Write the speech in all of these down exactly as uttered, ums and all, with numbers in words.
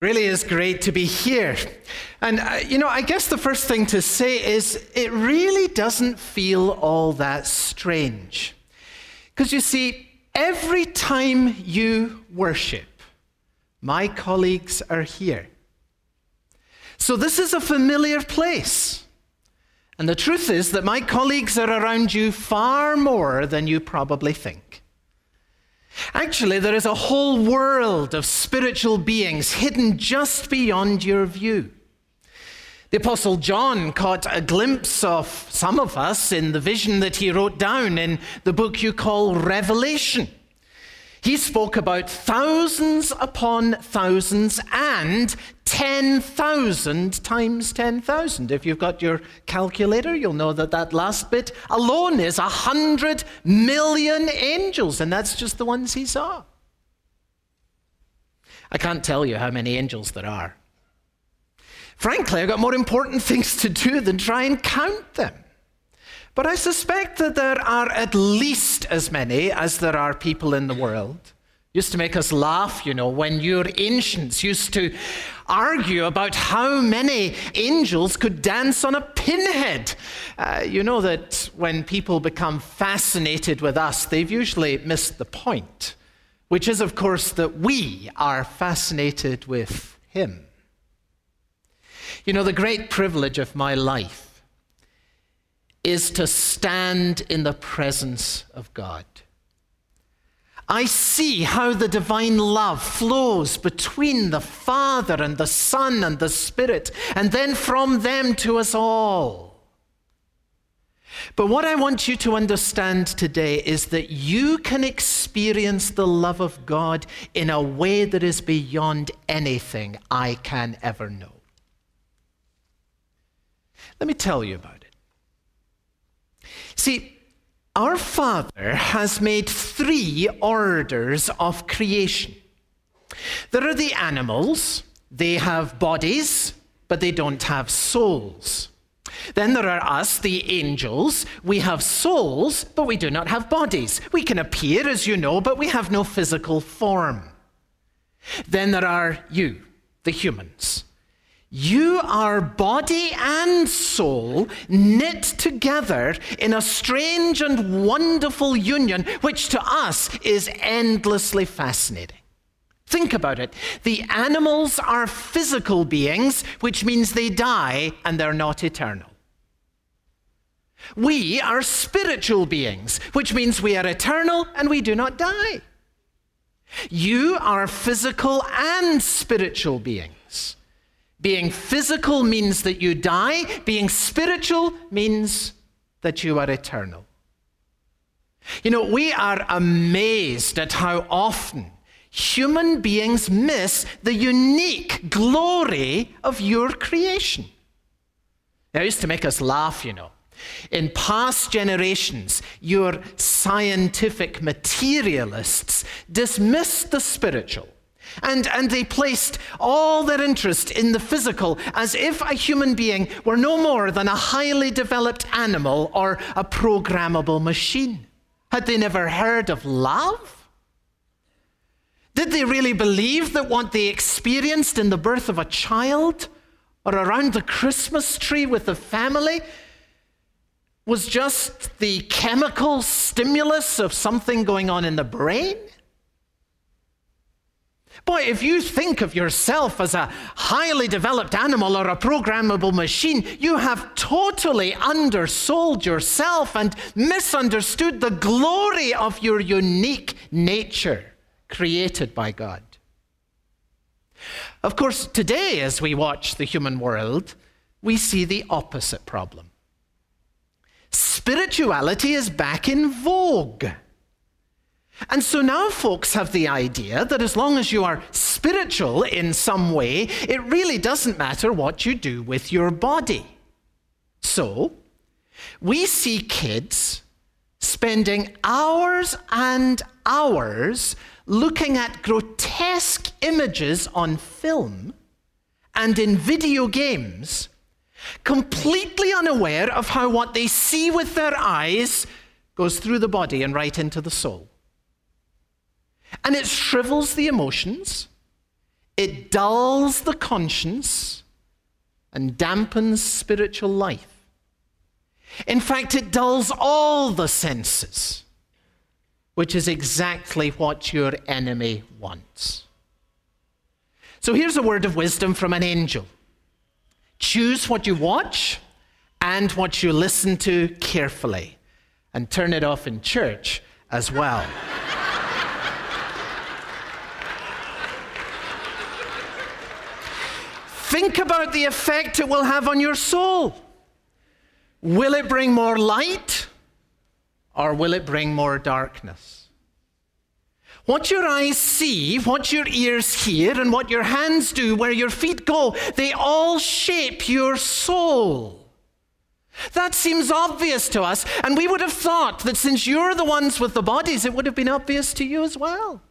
Really is great to be here. And, uh, you know, I guess the first thing to say is it really doesn't feel all that strange. Because you see, every time you worship, my colleagues are here. So this is a familiar place. And the truth is that my colleagues are around you far more than you probably think. Actually, there is a whole world of spiritual beings hidden just beyond your view. The Apostle John caught a glimpse of some of us in the vision that he wrote down in the book you call Revelation. He spoke about thousands upon thousands and ten thousand times ten thousand. If you've got your calculator, you'll know that that last bit alone is a hundred million angels, and that's just the ones he saw. I can't tell you how many angels there are. Frankly, I've got more important things to do than try and count them. But I suspect that there are at least as many as there are people in the world. Used to make us laugh, you know, when your ancients used to argue about how many angels could dance on a pinhead. Uh, you know that when people become fascinated with us, they've usually missed the point, which is, of course, that we are fascinated with him. You know, the great privilege of my life is to stand in the presence of God. I see how the divine love flows between the Father and the Son and the Spirit, and then from them to us all. But what I want you to understand today is that you can experience the love of God in a way that is beyond anything I can ever know. Let me tell you about it. See, our Father has made three orders of creation. There are the animals. They have bodies, but they don't have souls. Then there are us, the angels. We have souls, but we do not have bodies. We can appear, as you know, but we have no physical form. Then there are you, the humans. You are body and soul knit together in a strange and wonderful union, which to us is endlessly fascinating. Think about it. The animals are physical beings, which means they die and they're not eternal. We are spiritual beings, which means we are eternal and we do not die. You are physical and spiritual beings. Being physical means that you die. Being spiritual means that you are eternal. You know, we are amazed at how often human beings miss the unique glory of your creation. Now, it used to make us laugh, you know. In past generations, your scientific materialists dismissed the spiritual. And, and they placed all their interest in the physical as if a human being were no more than a highly developed animal or a programmable machine. Had they never heard of love? Did they really believe that what they experienced in the birth of a child or around the Christmas tree with the family was just the chemical stimulus of something going on in the brain? Boy, if you think of yourself as a highly developed animal or a programmable machine, you have totally undersold yourself and misunderstood the glory of your unique nature created by God. Of course, today as we watch the human world, we see the opposite problem. Spirituality is back in vogue. And so now folks have the idea that as long as you are spiritual in some way, it really doesn't matter what you do with your body. So we see kids spending hours and hours looking at grotesque images on film and in video games, completely unaware of how what they see with their eyes goes through the body and right into the soul. And it shrivels the emotions, It dulls the conscience and dampens spiritual life. In fact, it dulls all the senses, which is exactly what your enemy wants. So here's a word of wisdom from an angel. Choose what you watch and what you listen to carefully, and turn it off in church as well. Think about the effect it will have on your soul. Will it bring more light, or will it bring more darkness? What your eyes see, what your ears hear, and what your hands do, where your feet go, they all shape your soul. That seems obvious to us, and we would have thought that since you're the ones with the bodies, it would have been obvious to you as well.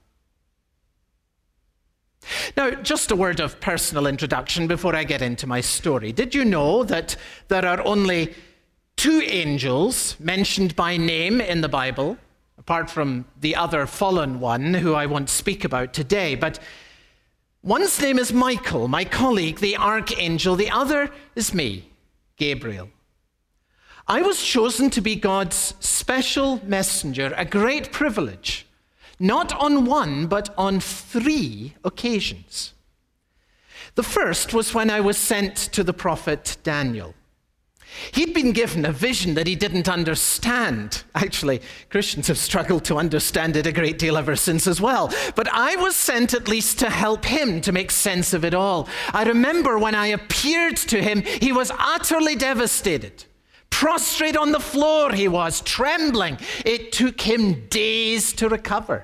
Now, just a word of personal introduction before I get into my story. Did you know that there are only two angels mentioned by name in the Bible, apart from the other fallen one who I won't speak about today? But one's name is Michael, my colleague, the archangel. The other is me, Gabriel. I was chosen to be God's special messenger, a great privilege. Not on one, but on three occasions. The first was when I was sent to the prophet Daniel. He'd been given a vision that he didn't understand. Actually, Christians have struggled to understand it a great deal ever since as well. But I was sent at least to help him to make sense of it all. I remember when I appeared to him, he was utterly devastated. Prostrate on the floor he was, trembling. It took him days to recover.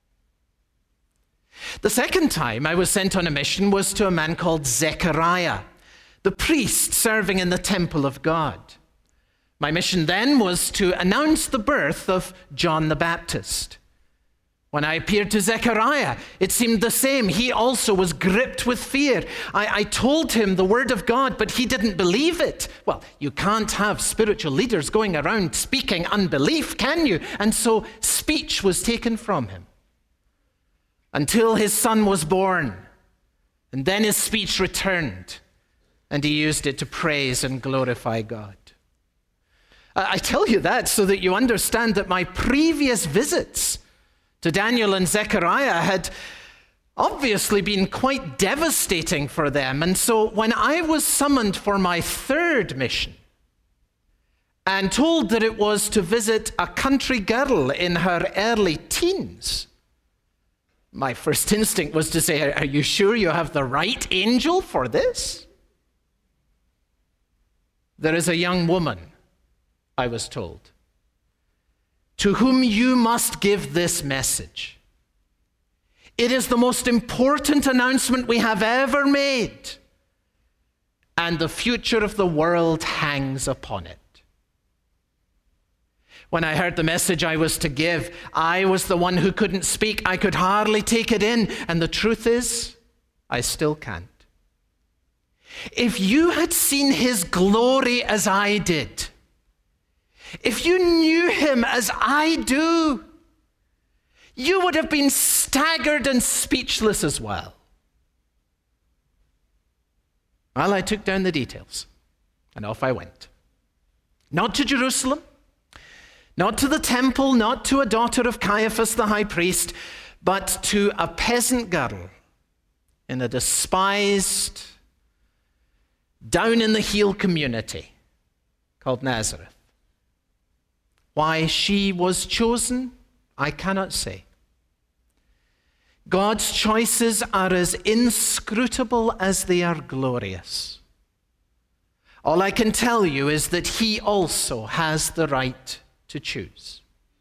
The second time I was sent on a mission was to a man called Zechariah, the priest serving in the temple of God. My mission then was to announce the birth of John the Baptist. When I appeared to Zechariah, it seemed the same. He also was gripped with fear. I, I told him the word of God, but he didn't believe it. Well, you can't have spiritual leaders going around speaking unbelief, can you? And so speech was taken from him until his son was born. And then his speech returned, and he used it to praise and glorify God. I tell you that so that you understand that my previous visits to Daniel and Zechariah had obviously been quite devastating for them. And so when I was summoned for my third mission and told that it was to visit a country girl in her early teens, my first instinct was to say, are you sure you have the right angel for this? There is a young woman, I was told, to whom you must give this message. It is the most important announcement we have ever made, and the future of the world hangs upon it. When I heard the message I was to give, I was the one who couldn't speak. I could hardly take it in, and the truth is, I still can't. If you had seen his glory as I did, if you knew him as I do, you would have been staggered and speechless as well. Well, I took down the details, and off I went. Not to Jerusalem, not to the temple, not to a daughter of Caiaphas the high priest, but to a peasant girl in a despised, down-in-the-heel community called Nazareth. Why she was chosen, I cannot say. God's choices are as inscrutable as they are glorious. All I can tell you is that he also has the right to choose.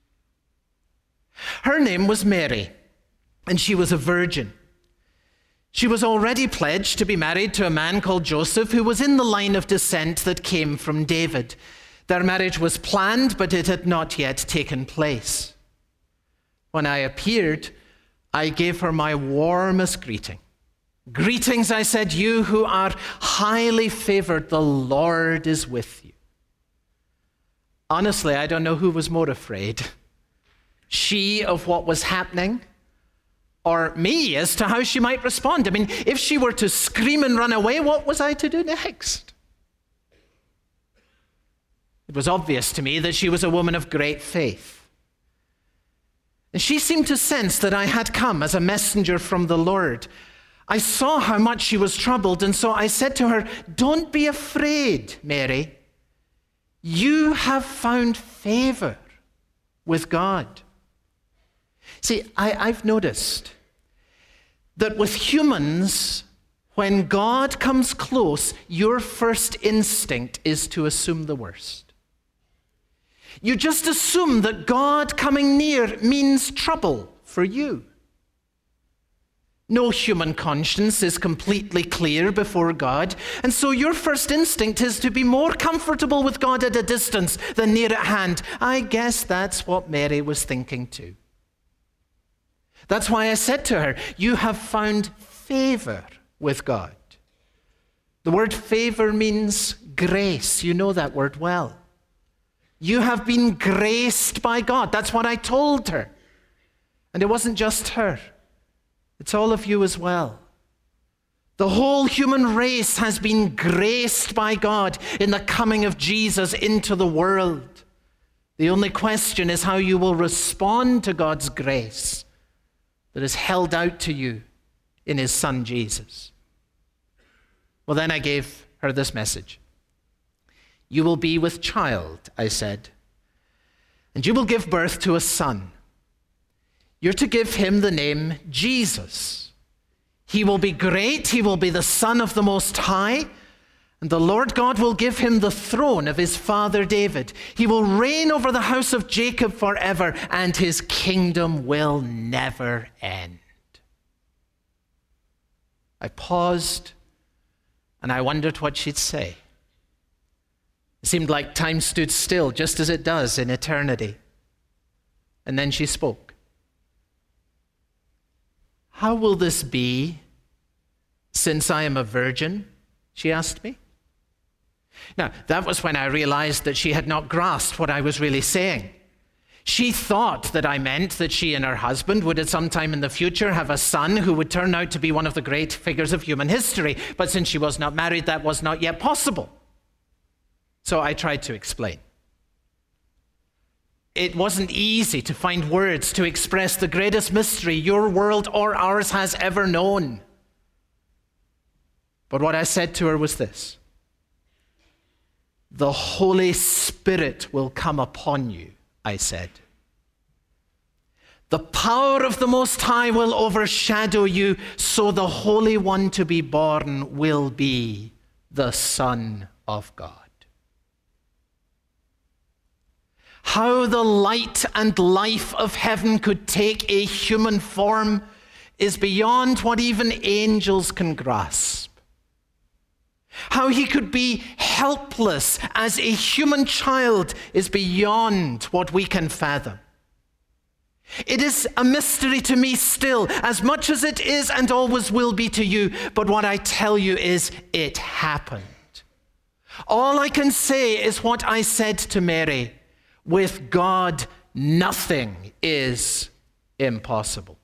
Her name was Mary, and she was a virgin. She was already pledged to be married to a man called Joseph, who was in the line of descent that came from David. Their marriage was planned, but it had not yet taken place. When I appeared, I gave her my warmest greeting. Greetings, I said, you who are highly favored, the Lord is with you. Honestly, I don't know who was more afraid, she of what was happening, or me as to how she might respond. I mean, if she were to scream and run away, what was I to do next? It was obvious to me that she was a woman of great faith. And she seemed to sense that I had come as a messenger from the Lord. I saw how much she was troubled, and so I said to her, "Don't be afraid, Mary. You have found favor with God." See, I, I've noticed that with humans, when God comes close, your first instinct is to assume the worst. You just assume that God coming near means trouble for you. No human conscience is completely clear before God, and so your first instinct is to be more comfortable with God at a distance than near at hand. I guess that's what Mary was thinking too. That's why I said to her, "You have found favor with God." The word favor means grace. You know that word well. You have been graced by God. That's what I told her. And it wasn't just her. It's all of you as well. The whole human race has been graced by God in the coming of Jesus into the world. The only question is how you will respond to God's grace that is held out to you in his Son, Jesus. Well, then I gave her this message. "You will be with child," I said, "and you will give birth to a son. You're to give him the name Jesus. He will be great. He will be the Son of the Most High, and the Lord God will give him the throne of his father David. He will reign over the house of Jacob forever, and his kingdom will never end." I paused, and I wondered what she'd say. It seemed like time stood still, just as it does in eternity. And then she spoke. "How will this be, since I am a virgin?" she asked me. Now, that was when I realized that she had not grasped what I was really saying. She thought that I meant that she and her husband would at some time in the future have a son who would turn out to be one of the great figures of human history. But since she was not married, that was not yet possible. So I tried to explain. It wasn't easy to find words to express the greatest mystery your world or ours has ever known. But what I said to her was this: "The Holy Spirit will come upon you," I said. "The power of the Most High will overshadow you, so the Holy One to be born will be the Son of God." How the light and life of heaven could take a human form is beyond what even angels can grasp. How he could be helpless as a human child is beyond what we can fathom. It is a mystery to me still, as much as it is and always will be to you. But what I tell you is, it happened. All I can say is what I said to Mary: with God, nothing is impossible.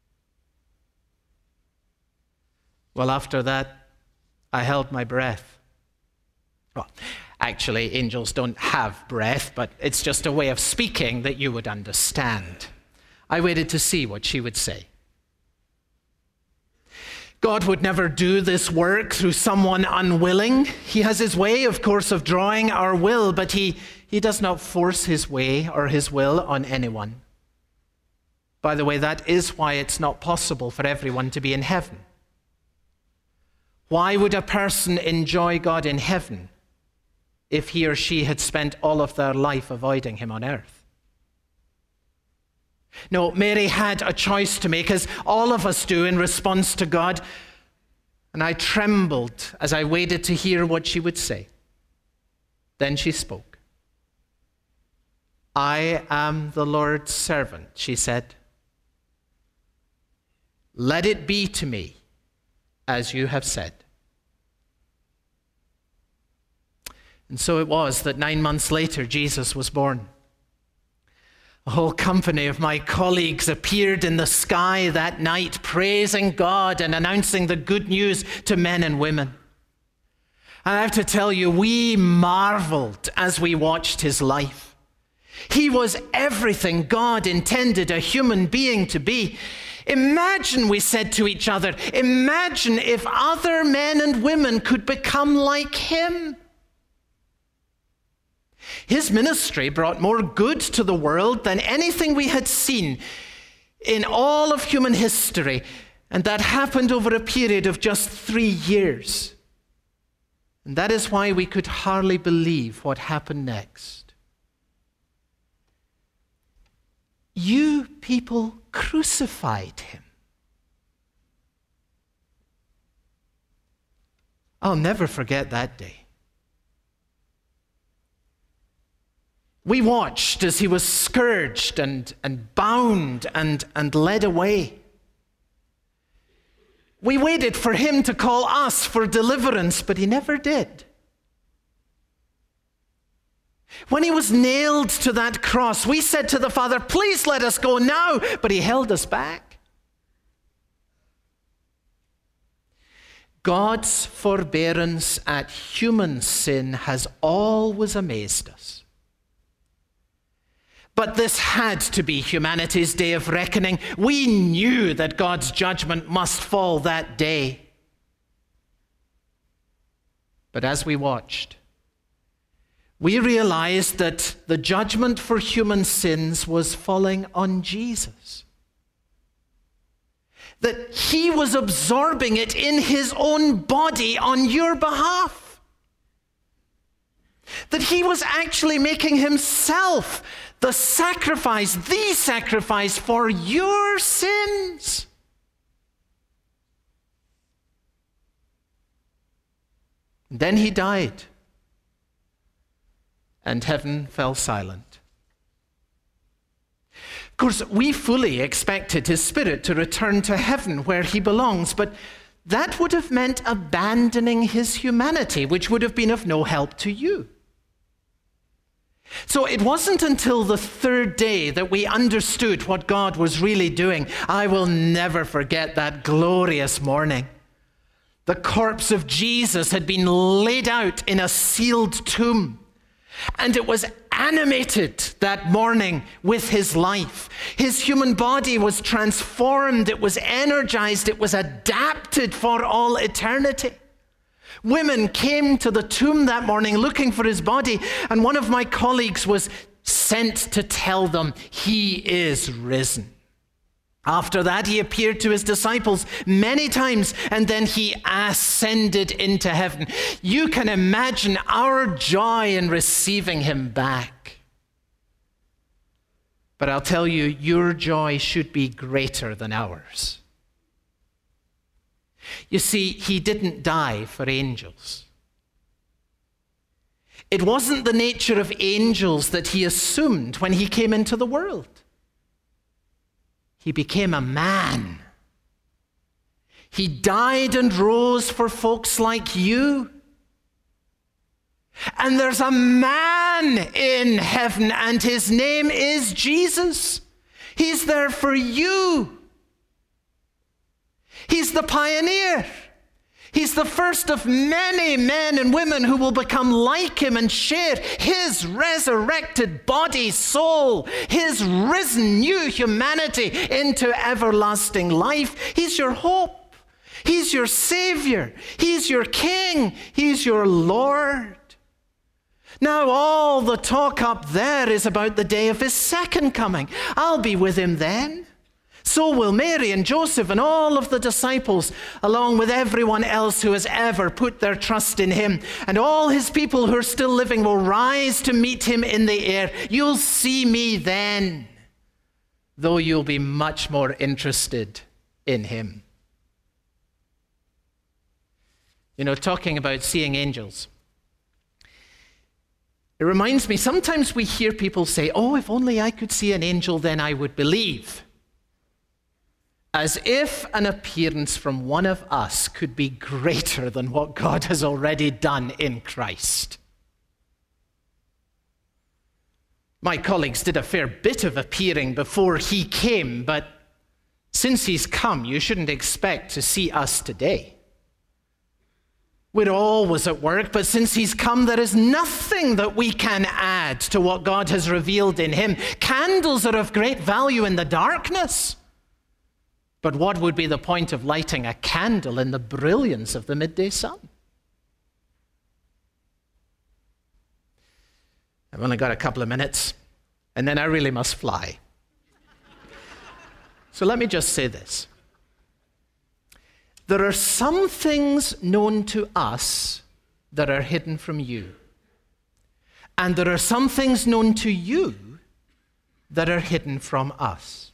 Well, after that, I held my breath. Well, actually, angels don't have breath, but it's just a way of speaking that you would understand. I waited to see what she would say. God would never do this work through someone unwilling. He has his way, of course, of drawing our will, but he, he does not force his way or his will on anyone. By the way, that is why it's not possible for everyone to be in heaven. Why would a person enjoy God in heaven if he or she had spent all of their life avoiding him on earth? No, Mary had a choice to make, as all of us do in response to God. And I trembled as I waited to hear what she would say. Then she spoke. "I am the Lord's servant," she said. "Let it be to me as you have said." And so it was that nine months later, Jesus was born. A whole company of my colleagues appeared in the sky that night, praising God and announcing the good news to men and women. And I have to tell you, we marveled as we watched his life. He was everything God intended a human being to be. Imagine, we said to each other, imagine if other men and women could become like him. His ministry brought more good to the world than anything we had seen in all of human history, and that happened over a period of just three years. And that is why we could hardly believe what happened next. You people crucified him. I'll never forget that day. We watched as he was scourged and, and bound and, and led away. We waited for him to call us for deliverance, but he never did. When he was nailed to that cross, we said to the Father, please let us go now, but he held us back. God's forbearance at human sin has always amazed us. But this had to be humanity's day of reckoning. We knew that God's judgment must fall that day. But as we watched, we realized that the judgment for human sins was falling on Jesus. That he was absorbing it in his own body on your behalf. That he was actually making himself the sacrifice, the sacrifice for your sins. Then he died, and heaven fell silent. Of course, we fully expected his spirit to return to heaven where he belongs, but that would have meant abandoning his humanity, which would have been of no help to you. So it wasn't until the third day that we understood what God was really doing. I will never forget that glorious morning. The corpse of Jesus had been laid out in a sealed tomb, and it was animated that morning with his life. His human body was transformed, it was energized, it was adapted for all eternity. Women came to the tomb that morning looking for his body, and one of my colleagues was sent to tell them he is risen. After that, he appeared to his disciples many times, and then he ascended into heaven. You can imagine our joy in receiving him back. But I'll tell you, your joy should be greater than ours. You see, he didn't die for angels. It wasn't the nature of angels that he assumed when he came into the world. He became a man. He died and rose for folks like you. And there's a man in heaven, and his name is Jesus. He's there for you. He's the pioneer. He's the first of many men and women who will become like him and share his resurrected body, soul, his risen new humanity into everlasting life. He's your hope. He's your Savior. He's your King. He's your Lord. Now all the talk up there is about the day of his second coming. I'll be with him then. So will Mary and Joseph and all of the disciples, along with everyone else who has ever put their trust in him. And all his people who are still living will rise to meet him in the air. You'll see me then, though you'll be much more interested in him. You know, talking about seeing angels, it reminds me, sometimes we hear people say, oh, if only I could see an angel, then I would believe. As if an appearance from one of us could be greater than what God has already done in Christ. My colleagues did a fair bit of appearing before he came, but since he's come, you shouldn't expect to see us today. We're always at work, but since he's come, there is nothing that we can add to what God has revealed in him. Candles are of great value in the darkness. But what would be the point of lighting a candle in the brilliance of the midday sun? I've only got a couple of minutes, and then I really must fly. So let me just say this. There are some things known to us that are hidden from you. And there are some things known to you that are hidden from us.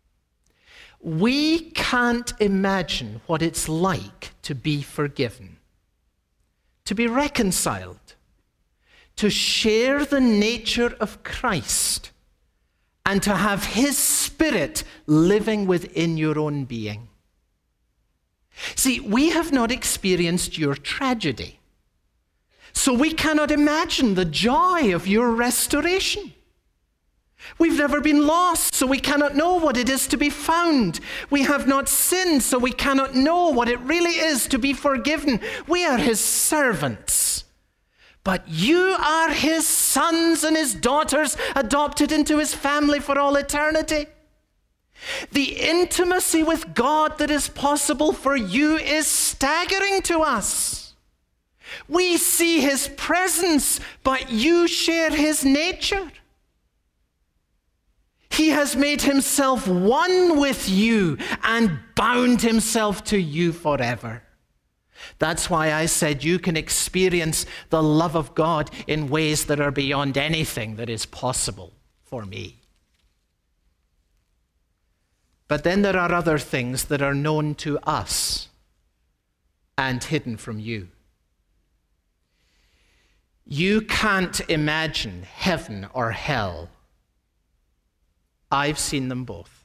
We can't imagine what it's like to be forgiven, to be reconciled, to share the nature of Christ, and to have his Spirit living within your own being. See, we have not experienced your tragedy, so we cannot imagine the joy of your restoration. We've never been lost, so we cannot know what it is to be found. We have not sinned, so we cannot know what it really is to be forgiven. We are his servants. But you are his sons and his daughters, adopted into his family for all eternity. The intimacy with God that is possible for you is staggering to us. We see his presence, but you share his nature. He has made himself one with you and bound himself to you forever. That's why I said you can experience the love of God in ways that are beyond anything that is possible for me. But then there are other things that are known to us and hidden from you. You can't imagine heaven or hell. I've seen them both.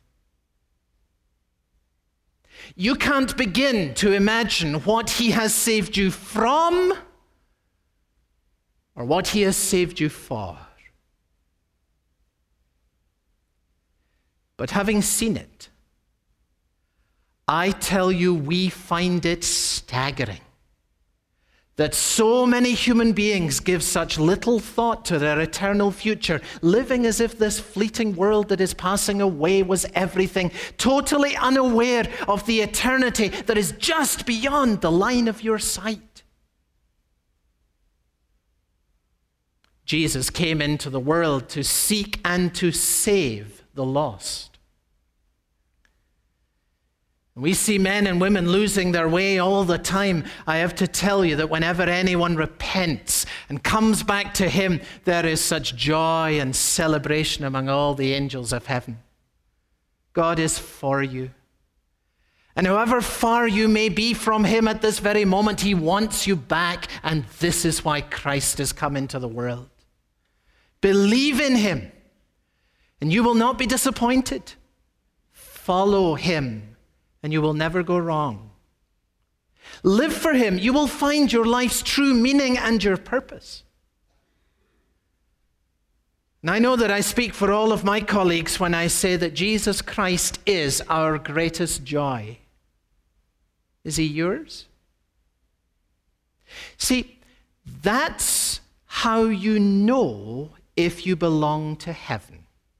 You can't begin to imagine what he has saved you from or what he has saved you for. But having seen it, I tell you, we find it staggering that so many human beings give such little thought to their eternal future, living as if this fleeting world that is passing away was everything, totally unaware of the eternity that is just beyond the line of your sight. Jesus came into the world to seek and to save the lost. We see men and women losing their way all the time. I have to tell you that whenever anyone repents and comes back to him, there is such joy and celebration among all the angels of heaven. God is for you. And however far you may be from him at this very moment, he wants you back, and this is why Christ has come into the world. Believe in him, and you will not be disappointed. Follow him, and you will never go wrong. Live for him. You will find your life's true meaning and your purpose. And I know that I speak for all of my colleagues when I say that Jesus Christ is our greatest joy. Is he yours? See, that's how you know if you belong to heaven.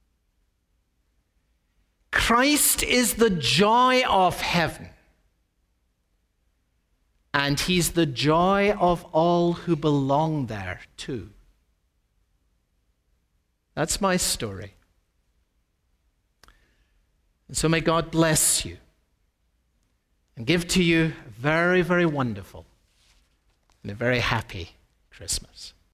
Christ is the joy of heaven, and he's the joy of all who belong there too. That's my story. And so may God bless you and give to you a very, very wonderful and a very happy Christmas.